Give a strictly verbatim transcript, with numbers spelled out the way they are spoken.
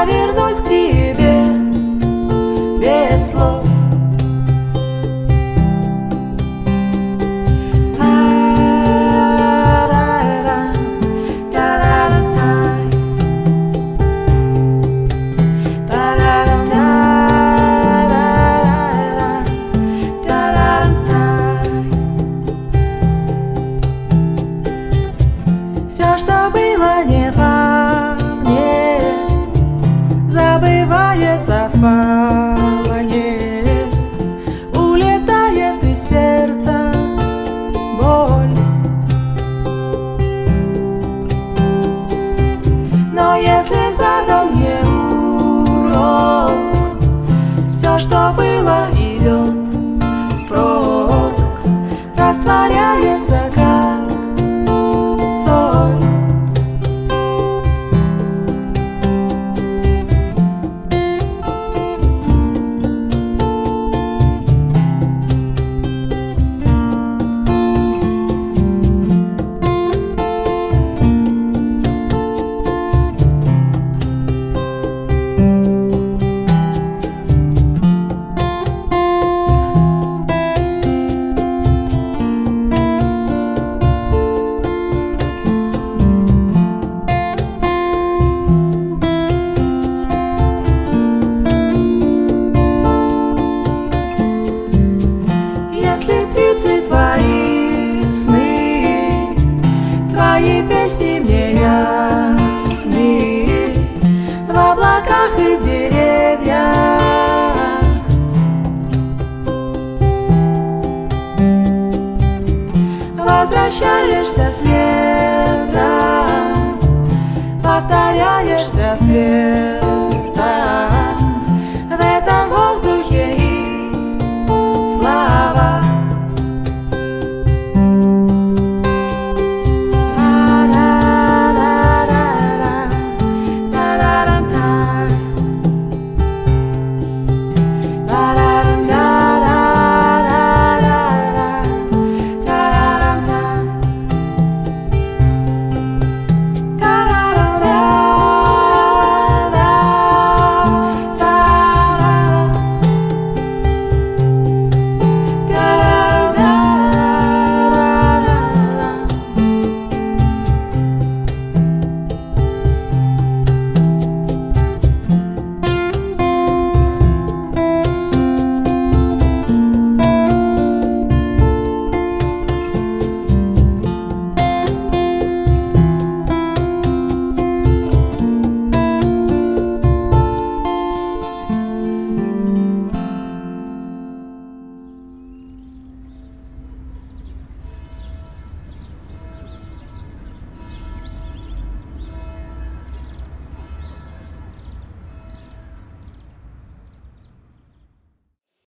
я вернусь к тебе без слов. Все, что было не во мне, забывается в полоне. Улетает из сердца боль. Но если задан мне урок, все, что было, идет впрок, растворяется как соль. Если птицы твои сны, твои песни мне ясны, в облаках и в деревьях, возвращаешься с ветром, повторяешься свет.